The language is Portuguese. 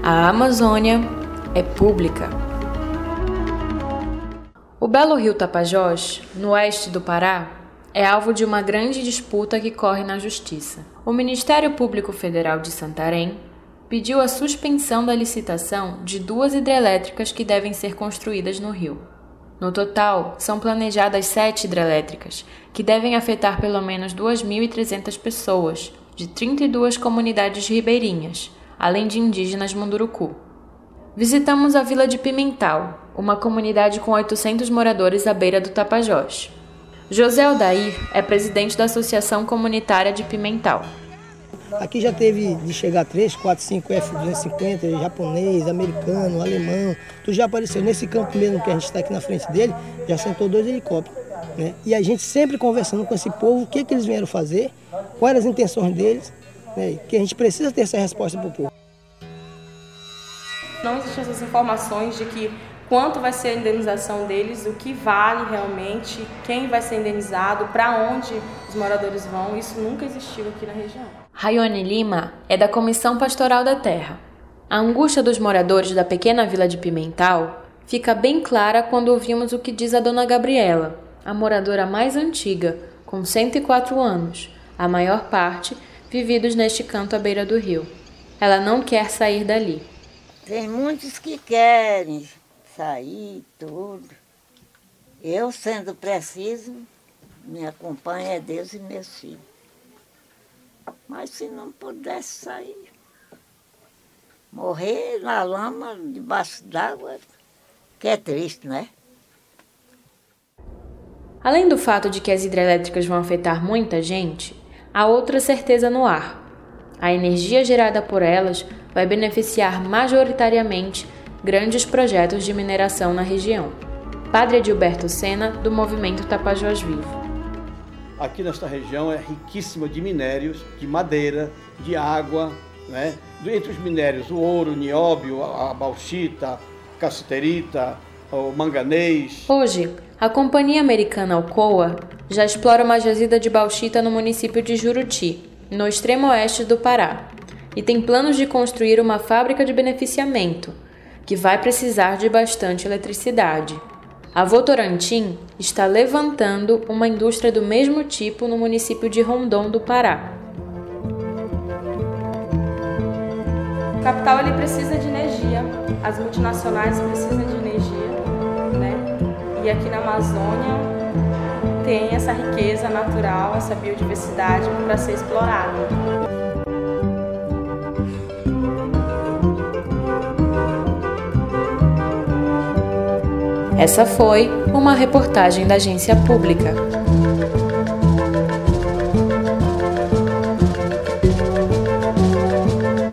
A Amazônia é pública. O belo rio Tapajós, no oeste do Pará, é alvo de uma grande disputa que corre na Justiça. O Ministério Público Federal de Santarém pediu a suspensão da licitação de 2 hidrelétricas que devem ser construídas no rio. No total, são planejadas 7 hidrelétricas, que devem afetar pelo menos 2.300 pessoas, de 32 comunidades ribeirinhas, além de indígenas Munduruku. Visitamos a Vila de Pimental, uma comunidade com 800 moradores à beira do Tapajós. José Aldair é presidente da Associação Comunitária de Pimental. Aqui já teve de chegar 3, 4, 5 F-250, japonês, americano, alemão, tudo já apareceu. Nesse campo mesmo que a gente está aqui na frente dele, já sentou 2 helicópteros, né? E a gente sempre conversando com esse povo, o que eles vieram fazer, quais as intenções deles, né? Que a gente precisa ter essa resposta para o povo. Não existem essas informações de que quanto vai ser a indenização deles, o que vale realmente, quem vai ser indenizado, para onde os moradores vão, isso nunca existiu aqui na região. Rayone Lima é da Comissão Pastoral da Terra. A angústia dos moradores da pequena vila de Pimental fica bem clara quando ouvimos o que diz a dona Gabriela, a moradora mais antiga, com 104 anos, a maior parte vividos neste canto à beira do rio. Ela não quer sair dali. Tem muitos que querem sair, tudo. Eu, sendo preciso, me acompanha Deus e meus filhos. Mas se não pudesse sair, morrer na lama, debaixo d'água, que é triste, né? Além do fato de que as hidrelétricas vão afetar muita gente, há outra certeza no ar. A energia gerada por elas vai beneficiar majoritariamente grandes projetos de mineração na região. Padre Edilberto Sena, do movimento Tapajós Vivo. Aqui nesta região é riquíssima de minérios, de madeira, de água, né? Entre os minérios, o ouro, o nióbio, a bauxita, a cassiterita, o manganês. Hoje, a companhia americana Alcoa já explora uma jazida de bauxita no município de Juruti, no extremo oeste do Pará, e tem planos de construir uma fábrica de beneficiamento, que vai precisar de bastante eletricidade. A Votorantim está levantando uma indústria do mesmo tipo no município de Rondon do Pará. O capital ele precisa de energia, as multinacionais precisam de energia, né? E aqui na Amazônia tem essa riqueza natural, essa biodiversidade para ser explorada. Essa foi uma reportagem da Agência Pública.